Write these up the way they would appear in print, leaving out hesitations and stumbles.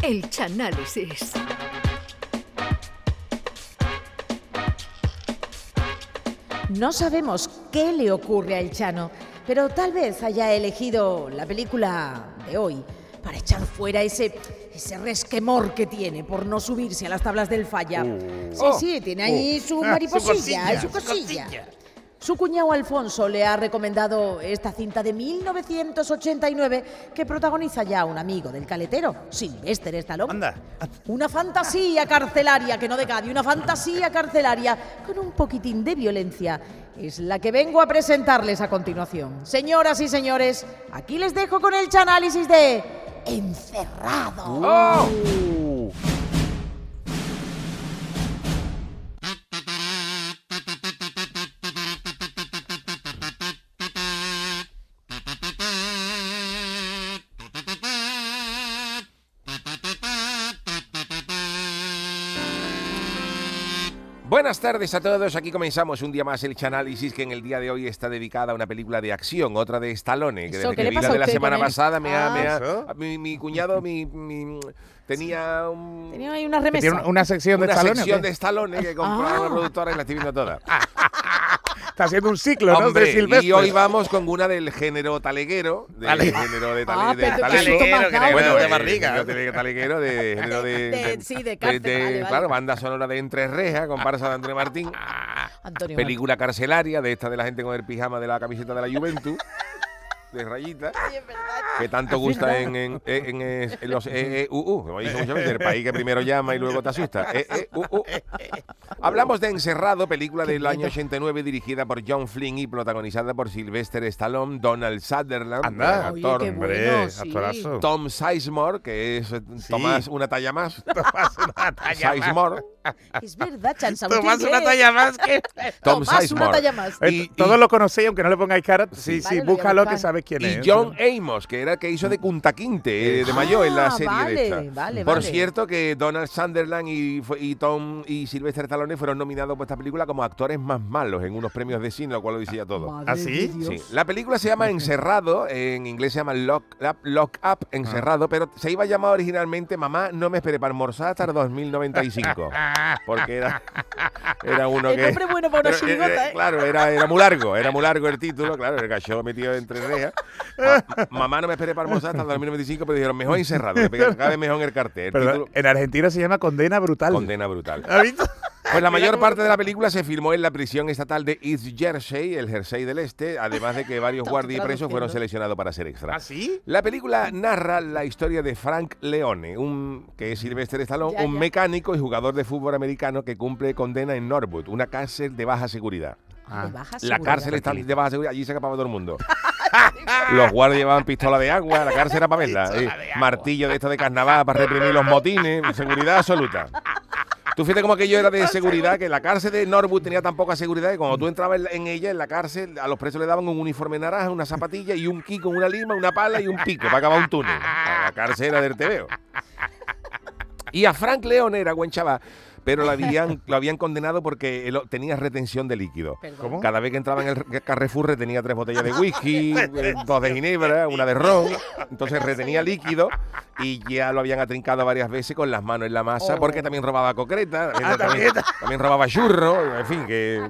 El Chanálisis. No sabemos qué le ocurre a El Chano, pero tal vez haya elegido la película de hoy para echar fuera ese resquemor que tiene por no subirse a las tablas del Falla. Sí, tiene ahí su mariposilla, su cosilla. Su cuñado Alfonso le ha recomendado esta cinta de 1989 que protagoniza ya un amigo del caletero, Sylvester Stallone. Anda. Una fantasía carcelaria, que no de Cádiz, una fantasía carcelaria con un poquitín de violencia. Es la que vengo a presentarles a continuación. Señoras y señores, aquí les dejo con el chanálisis de Encerrado. Buenas tardes a todos, aquí comenzamos un día más el Chanálisis, que en el día de hoy está dedicada a una película de acción, otra de Stallone, que desde que vi la de la semana pasada mi cuñado tenía ahí una remesa. Tiene una sección de Stallone. Una sección de Stallone que compró una productora y la estoy viendo toda. Está haciendo un ciclo, ¿no? Hombre, De Sylvester. y hoy vamos con una del género taleguero, del género de cárcel, claro, banda sonora de Entre Rejas, comparsa de André Martín. Película carcelaria, de esta de la gente con el pijama de la camiseta de la Juventus, de rayita, que tanto gusta en los como dice muchas veces, el país que primero llama y luego te asusta. Hablamos de Encerrado, película del año 89 dirigida por John Flynn y protagonizada por Sylvester Stallone, Donald Sutherland, actor, actorazo. Tom Sizemore, que es Tomás una talla más. Tomás una talla Sizemore. Es verdad, Chansa. Tomás una talla más que... Tom Tomás Sizemore. una talla más. Todos lo conocéis, aunque no le pongáis cara. Sí, Vale, búscalo, lo voy a que sabes quién Y es. John Amos, que era el que hizo de Kunta Kinte, de mayor en la serie de esta. Por cierto, que Donald Sutherland y Tom y Sylvester Stallone fueron nominados por esta película como actores más malos en unos premios de cine, lo cual lo decía todo. ¿Ah, sí? Sí. La película se llama Encerrado, en inglés se llama Lock Up, Encerrado, pero se iba a llamar originalmente Mamá, no me esperé para almorzar hasta el 2095. Porque era uno El que... nombre bueno para una chirigota, ¿eh? Claro, era muy largo el título, claro, el cachorro metido entre rejas. Mamá, no me esperé para almorzar hasta el 2095, pero dijeron, mejor Encerrado, que pega cada vez mejor en el cartel. Pero en Argentina se llama Condena Brutal. Condena Brutal. ¿Has visto? Pues la mayor parte de la película se filmó en la prisión estatal de East Jersey, el Jersey del Este, además de que varios guardias y presos fueron seleccionados para ser extras. ¿Ah, sí? La película narra la historia de Frank Leone, que es Sylvester Stallone, un mecánico y jugador de fútbol americano que cumple condena en Norwood, una cárcel de baja seguridad. La cárcel está de baja seguridad, allí se escapaba todo el mundo. Los guardias llevaban pistola de agua, la cárcel era para verla. Martillo de esto de carnaval para reprimir los motines, seguridad absoluta. Tú fíjate como aquello era de seguridad, que la cárcel de Norwood tenía tan poca seguridad que cuando tú entrabas en ella, en la cárcel, a los presos le daban un uniforme naranja, una zapatilla y un ki con una lima, una pala y un pico para acabar un túnel. La cárcel era del TVO. Y a Frank Leone era buen chaval, pero lo habían condenado porque él tenía retención de líquido. ¿Cómo? Cada vez que entraba en el Carrefour tenía 3 botellas de whisky, 2 de ginebra, una de ron. Entonces retenía líquido y ya lo habían atrincado varias veces con las manos en la masa, porque también robaba concreta, también robaba churro, en fin, que...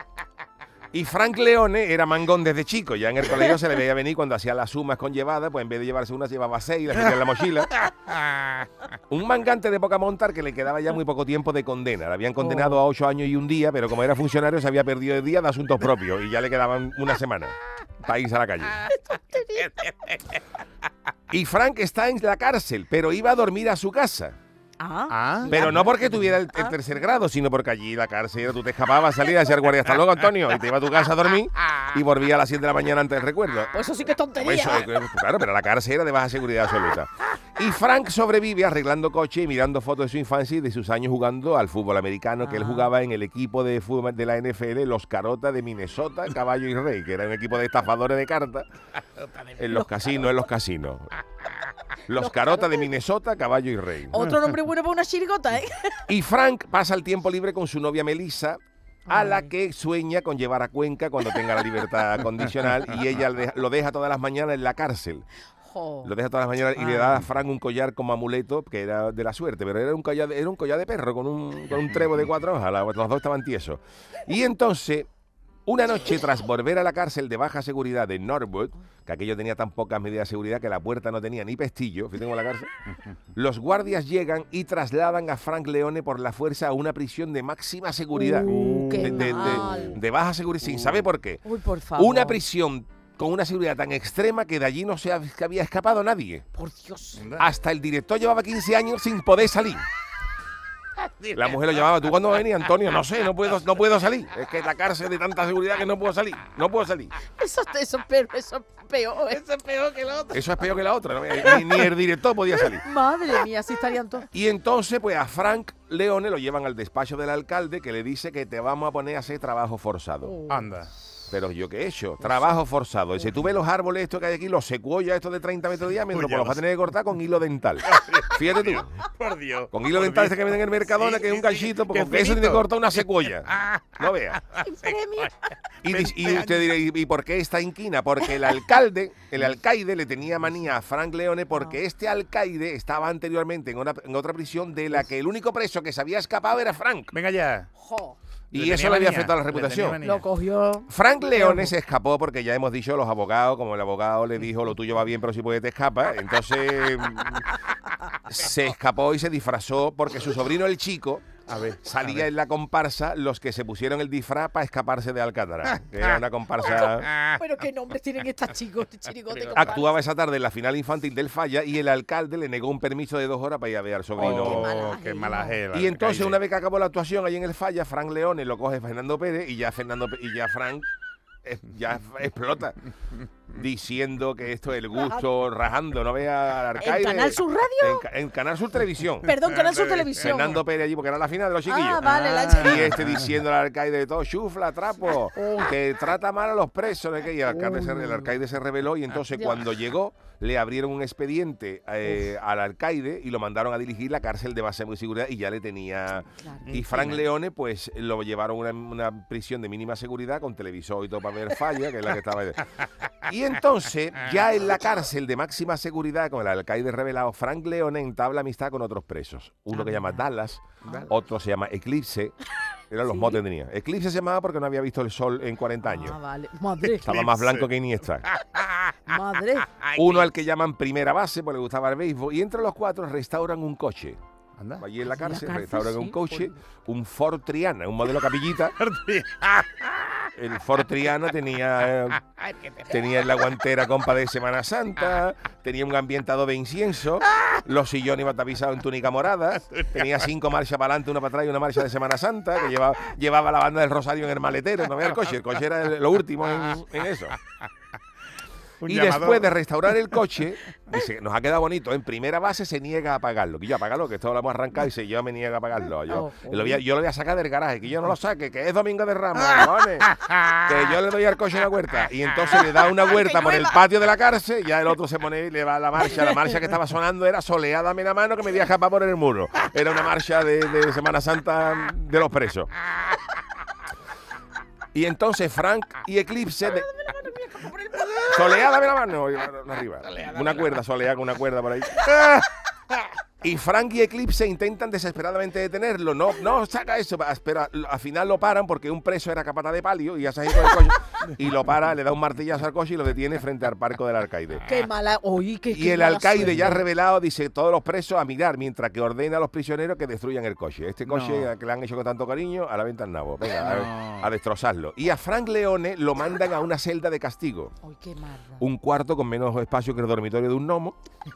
Y Frank Leone era mangón desde chico. Ya en el colegio se le veía venir cuando hacía las sumas conllevadas, pues en vez de llevarse una, se llevaba 6 y las metía en la mochila. Un mangante de poca montar que le quedaba ya muy poco tiempo de condena. Le habían condenado a 8 años y un día, pero como era funcionario se había perdido el día de asuntos propios y ya le quedaban una semana para irse a la calle. Y Frank está en la cárcel, pero iba a dormir a su casa. Pero no porque tuviera el tercer grado, sino porque allí la cárcel, tú te escapabas, salías, hacía el guardia, hasta luego, Antonio, y te iba a tu casa a dormir y volvía a las 7 de la mañana antes del recuerdo. Pues eso sí que es tontería. Claro, pero la cárcel era de baja seguridad absoluta. Y Frank sobrevive arreglando coche y mirando fotos de su infancia y de sus años jugando al fútbol americano, que él jugaba en el equipo de fútbol de la NFL, los Carotas de Minnesota, Caballo y Rey, que era un equipo de estafadores de cartas en los casinos, Los Carotas de Minnesota, Caballo y Rey. Otro nombre bueno para una chirigota, ¿eh? Y Frank pasa el tiempo libre con su novia Melissa, a la que sueña con llevar a Cuenca cuando tenga la libertad condicional, y ella lo deja todas las mañanas en la cárcel. Lo deja todas las mañanas y le da a Frank un collar como amuleto, que era de la suerte, pero era un collar de perro con un trebo de 4 hojas. Los dos estaban tiesos. Y entonces, una noche, tras volver a la cárcel de baja seguridad de Norwood, que aquello tenía tan pocas medidas de seguridad que la puerta no tenía ni pestillo, fíjate cómo la cárcel, los guardias llegan y trasladan a Frank Leone por la fuerza a una prisión de máxima seguridad. De baja seguridad, sin saber por qué. Uy, por favor. Una prisión con una seguridad tan extrema que de allí no se había escapado nadie. Por Dios. Hasta el director llevaba 15 años sin poder salir. La mujer lo llamaba, ¿tú cuándo venís, Antonio? No sé, no puedo salir. Es que la cárcel de tanta seguridad que no puedo salir. Eso es peor. Eso es peor que la otra. Eso es peor que la otra, ¿no? Ni el director podía salir. Madre mía, así estarían todos. Y entonces, pues a Frank Leone lo llevan al despacho del alcalde, que le dice que te vamos a poner a hacer trabajo forzado. Anda. Pero ¿yo qué he hecho? Trabajo forzado. Y si tú ves los árboles estos que hay aquí, los secuoyas estos de 30 metros de diámetro, pues los vas a tener que cortar con hilo dental. Fíjate tú. Por Dios. Con hilo dental este que venden en el Mercadona, que es un ganchito, porque con eso tiene que cortar una secuoya. No veas. Y usted dirá, ¿y por qué esta inquina? Porque el alcaide le tenía manía a Frank Leone, porque este alcaide estaba anteriormente en otra prisión de la que el único preso que se había escapado era Frank. Venga ya. Y eso le había afectado a la reputación. Lo cogió. Frank Leone se escapó porque ya hemos dicho los abogados, como el abogado le dijo, lo tuyo va bien, pero si puedes te escapa. Entonces se escapó y se disfrazó porque su sobrino el chico salía en la comparsa los que se pusieron el disfraz para escaparse de Alcatraz. Era una comparsa. Pero qué nombres tienen estos chicos, chirigote. Actuaba esa tarde en la final infantil del Falla y el alcalde le negó un permiso de 2 horas para ir a ver al sobrino. Qué mala jeva. Y entonces, una vez que acabó la actuación allí en el Falla, Frank Leone lo coge Fernando Pérez y ya Frank ya explota diciendo que esto es el gusto, rajando, no vea al alcaide. ¿En Canal Sur Radio? En Canal Sur Televisión. Perdón, Canal Sur Televisión. Fernando Pérez allí, porque era la final de los chiquillos. Ah, vale, Y diciendo al alcaide de todo, chufla, trapo, que trata mal a los presos. ¿No? Y el alcaide se rebeló y entonces cuando llegó le abrieron un expediente al alcaide y lo mandaron a dirigir la cárcel de base de seguridad y ya le tenía. Y Frank Leone, pues lo llevaron a una prisión de mínima seguridad con televisor y todo para ver Falla, que es la que estaba ahí. Y entonces, ya en la cárcel de máxima seguridad, con el alcaide revelado, Frank Leone entabla amistad con otros presos. Uno que se llama Dallas, otro se llama Eclipse. Eran los motes que tenía. Eclipse se llamaba porque no había visto el sol en 40 años. Vale. Madre. Estaba más blanco que Iniesta. Madre. Uno al que llaman primera base, porque le gustaba el béisbol. Y entre los 4 restauran un coche. Anda. Allí en la cárcel restauran un coche, un Ford Triana, un modelo capillita. El Ford Triana tenía en la guantera compa de Semana Santa, tenía un ambientador de incienso, los sillones iban tapizados en túnica morada, tenía 5 marchas para adelante, una para atrás y una marcha de Semana Santa, que llevaba la banda del Rosario en el maletero. No veía el coche era lo último en eso. Y después de restaurar el coche, dice, nos ha quedado bonito. En primera base se niega a pagarlo. Que yo apagarlo, que esto lo hemos arrancado y dice, yo me niego a pagarlo. Yo lo voy a sacar del garaje, que yo no lo saque, que es Domingo de Ramos, ¿vale? Que yo le doy al coche una huerta. Y entonces le da una huerta por el patio de la cárcel, ya el otro se pone y le va a la marcha. La marcha que estaba sonando era Soleádame la mano que me voy a escapar por el muro. Era una marcha de Semana Santa de los presos. Y entonces Frank y Eclipse... Soleá, dame la mano. Arriba. Una cuerda, Soleá con una cuerda por ahí. Y Frank y Eclipse intentan desesperadamente detenerlo. No, saca eso. Pero al final lo paran porque un preso era capata de palio y ya se ha ido el coche. Y lo para, le da un martillazo al coche y lo detiene frente al parco del alcaide. Qué mala. Y el alcaide ya revelado dice todos los presos a mirar mientras que ordena a los prisioneros que destruyan el coche. Este coche que le han hecho con tanto cariño, a la venta al nabo. Venga, a destrozarlo. Y a Frank Leone lo mandan a una celda de castigo. Ay, qué marra. Un cuarto con menos espacio que el dormitorio de un gnomo.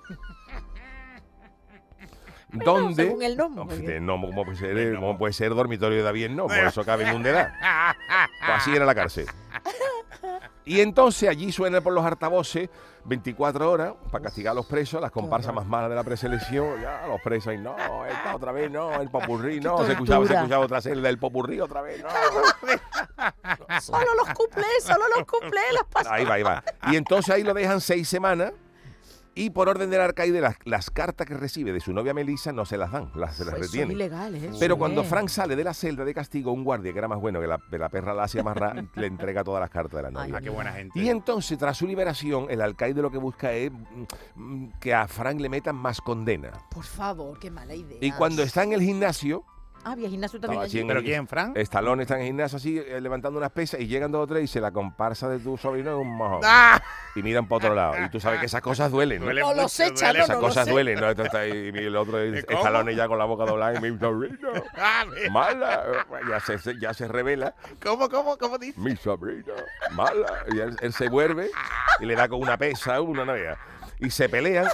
¿Dónde? Según el gnomo. ¿Cómo puede ser dormitorio de David? No, por eso cabe en un edad. Pues así era la cárcel. Y entonces allí suenan por los altavoces 24 horas para castigar a los presos, las comparsas más malas de la preselección. Ya, los presos ahí, no, esta otra vez, no, el popurrí, no. Se escuchaba otra celda del popurrí otra vez, no. Solo los cuplés, las pasadas. Ahí va. Y entonces ahí lo dejan 6 semanas. Y por orden del alcaide, las cartas que recibe de su novia Melissa no se las dan, se las retiene. Son ilegales, Pero cuando Frank sale de la celda de castigo, un guardia que era más bueno que la perra la hacía amarrar, le entrega todas las cartas de la novia. Qué buena gente. Y entonces, tras su liberación, el alcaide lo que busca es que a Frank le metan más condena. Por favor, qué mala idea. Y cuando está en el gimnasio... Había gimnasio también allí. ¿Pero quién, Frank? Stallone está en el gimnasio así, levantando unas pesas, y llegan 2 o 3 y dice, la comparsa de tu sobrino es un mojón. Y miran para otro lado. Y tú sabes que esas cosas duelen, ¿no? No lo sé, Chano, esas cosas duelen, ¿no? Y el otro Stallone ya con la boca doblada y mi sobrino. Mala. Ya se revela. ¿Cómo dice? Mi sobrino. Mala. Y él se vuelve y le da con una pesa, una novia. Y se pelean.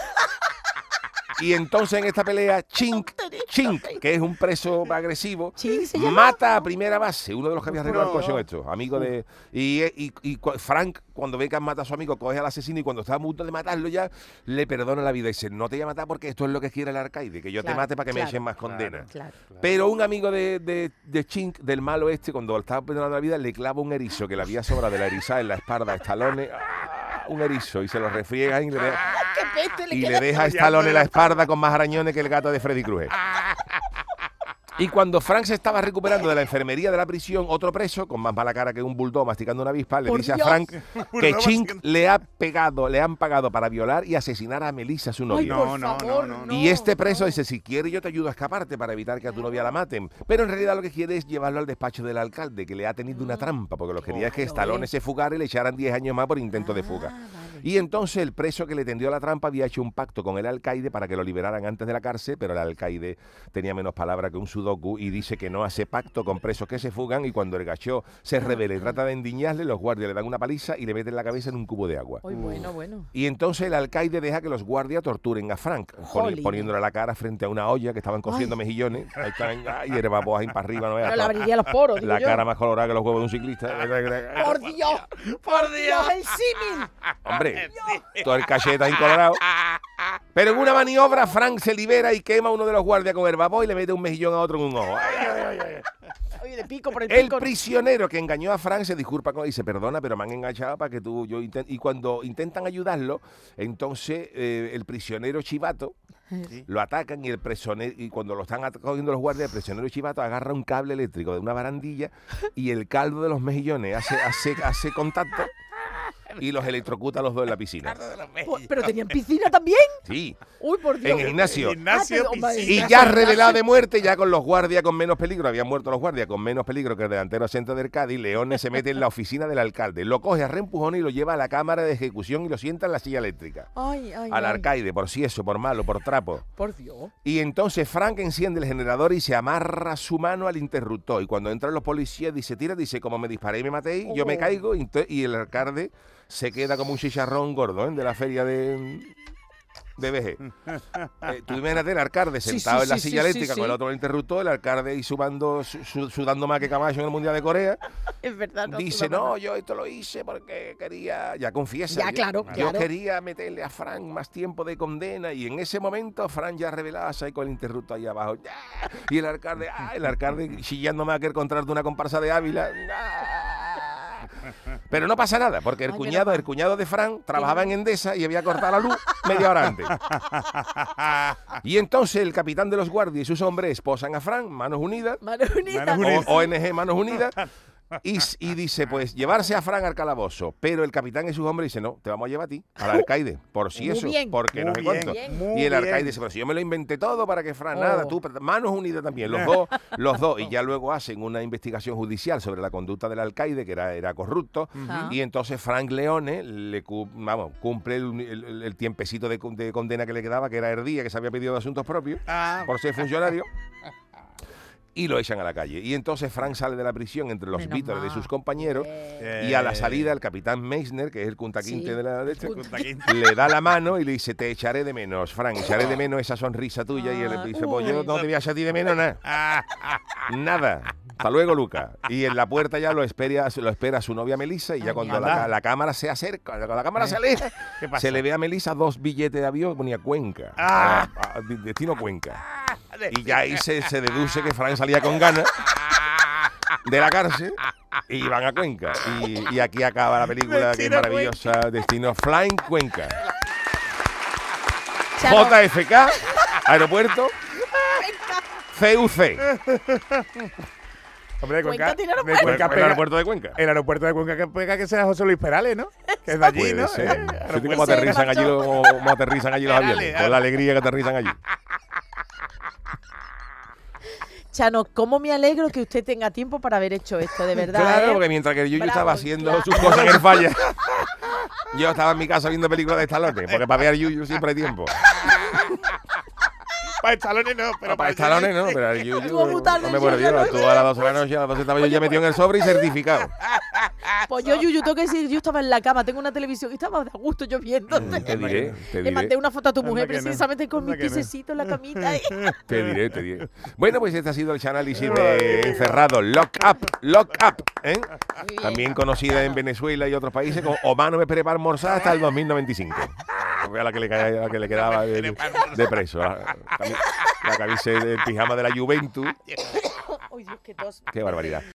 Y entonces en esta pelea, Chink, que es un preso agresivo, mata a primera base, uno de los que había arreglado el colchón esto, amigo de... Y Frank, cuando ve que han matado a su amigo, coge al asesino y cuando está a punto de matarlo ya, le perdona la vida y dice, no te voy a matar porque esto es lo que quiere el alcaide, que yo te mate para que me echen más condena. Pero un amigo de Chink, del malo este, cuando estaba perdonando la vida, le clava un erizo que le había sobrado de la erizada en la espalda a Stallone, un erizo, y se lo refriega y le deja a Stallone la espalda con más arañones que el gato de Freddy Krueger. Y cuando Frank se estaba recuperando de la enfermería de la prisión, otro preso, con más mala cara que un bulldog masticando una avispa, le dice a Frank que Chink le han pagado para violar y asesinar a Melissa, su novia. No. Y este preso dice, si quieres yo te ayudo a escaparte para evitar que a tu novia la maten. Pero en realidad lo que quiere es llevarlo al despacho del alcalde, que le ha tenido una trampa, porque lo que quería es que Stallone se fugara y le echaran 10 años más por intento de fuga. Y entonces el preso que le tendió la trampa había hecho un pacto con el alcaide para que lo liberaran antes de la cárcel, pero el alcaide tenía menos palabra que un sudoku y dice que no hace pacto con presos que se fugan, y cuando el gachó se revela y trata de endiñarle, los guardias le dan una paliza y le meten la cabeza en un cubo de agua. Bueno. Y entonces el alcaide deja que los guardias torturen a Frank, poniéndole la cara frente a una olla que estaban cociendo mejillones. Ahí están, y hierba para arriba. No le abriría los poros, la cara más colorada que los huevos de un ciclista. ¡Por Dios! ¡Por Dios, el símil! Hombre, todo el cacheta incolorado. Pero en una maniobra, Frank se libera y quema a uno de los guardias con herbapó y le mete un mejillón a otro en un ojo. Oye, de pico por el pico. El prisionero que engañó a Frank se disculpa y dice, perdona, pero me han enganchado para que y cuando intentan ayudarlo, entonces el prisionero chivato lo atacan y cuando lo están cogiendo los guardias, el prisionero chivato agarra un cable eléctrico de una barandilla y el caldo de los mejillones hace contacto y los electrocuta a los dos en la piscina. ¿Pero tenían piscina también? Sí. Uy, por Dios. En el gimnasio. Y ya revelado de muerte, ya con los guardias con menos peligro, habían muerto los guardias con menos peligro que el delantero centro del Cádiz, Leone se mete en la oficina del alcalde, lo coge a reempujones y lo lleva a la cámara de ejecución y lo sienta en la silla eléctrica. Al alcaide, por sieso, por malo, por trapo. Por Dios. Y entonces Frank enciende el generador y se amarra su mano al interruptor. Y cuando entran los policías, dice, como me disparé y me matéis, yo me caigo. Y el alcalde se queda como un chicharrón gordo, de la feria de BG. Tú imagínate el alcalde sentado en la silla eléctrica con el otro en el interruptor, el alcalde ahí sudando más que Camacho en el Mundial de Corea. Es verdad. Dice, no, yo esto lo hice porque quería, ya confiesa. Ya, claro. Yo quería meterle a Frank más tiempo de condena y en ese momento Frank ya revelaba ahí con el interruptor ahí abajo. Y el alcalde chillando más que el contrato de una comparsa de Ávila. Pero no pasa nada, porque el cuñado de Frank trabajaba en Endesa y había cortado la luz media hora antes. Y entonces el capitán de los guardias y sus hombres esposan a Frank, manos unidas. ONG Manos Unidas. Y dice, pues, llevarse a Frank al calabozo. Pero el capitán y sus hombres dicen, no, te vamos a llevar a ti, al alcaide, por si eso, porque no sé cuánto. Y el alcaide dice, pero si yo me lo inventé todo para que Frank, nada, tú, Manos Unidas también, los dos. Y ya luego hacen una investigación judicial sobre la conducta del alcaide, que era corrupto. Y entonces Frank Leone cumple el tiempecito de condena que le quedaba, que era el día que se había pedido de asuntos propios, por ser funcionario. Y lo echan a la calle. Y entonces Frank sale de la prisión entre los vítores de sus compañeros y a la salida el capitán Meissner, que es el cuntaquinte de la leche, le da la mano y le dice, te echaré de menos, Frank, echaré de menos esa sonrisa tuya. Y él le dice, pues yo no te voy a echar a ti de menos nada. Nada. Hasta luego, Luca. Y en la puerta ya lo espera su novia Melissa y ya cuando la cámara se acerca, cuando la cámara se aleja, se le ve a Melissa 2 billetes de avión, ponía Cuenca. Destino Cuenca. Y ya ahí se deduce que Frank salía con ganas de la cárcel y van a Cuenca. Y aquí acaba la película, que es maravillosa, Destino Flying Cuenca. Chano. JFK, aeropuerto, CUC. Hombre, de Cuenca Cuenca, tiene de aeropuerto. Cuenca El pega- aeropuerto de Cuenca. El aeropuerto de Cuenca que pega que sea José Luis Perales, ¿no? Que es de allí, Puede ¿no? ser. Aeropuerto Fíjate de cómo aterrizan allí, Cuenca. cómo aterrizan allí los aviones. Con la alegría que aterrizan allí. Chano, ¿cómo me alegro que usted tenga tiempo para haber hecho esto, de verdad? Claro, ¿eh? porque mientras que el Yuyu Bravo, estaba haciendo ya. sus cosas en el falla, yo estaba en mi casa viendo películas de Stallone, porque para ver al Yuyu siempre hay tiempo. Para Stallone no, pero Para Stallone no, pero al Yuyu Estuvo muy tarde, no me acuerdo Yuyu, yo, ¿no? estuvo a las 12 de la noche, a las 12 estaba yo ya metido en el sobre y certificado. Pues yo tengo que decir, yo estaba en la cama, tengo una televisión y estaba de gusto yo viéndote. Te diré, Le mandé una foto a tu mujer Anda que no, precisamente con mi anda que no. piececito en la camita. Te diré. Bueno, pues este ha sido el análisis de Encerrado, Lock Up, ¿eh? También conocida en Venezuela y otros países como Omar no me espere para almorzar hasta el 2095. Fue a la que le quedaba de preso. La camisa del pijama de la Juventus. Ay, Dios, qué tos. Qué barbaridad.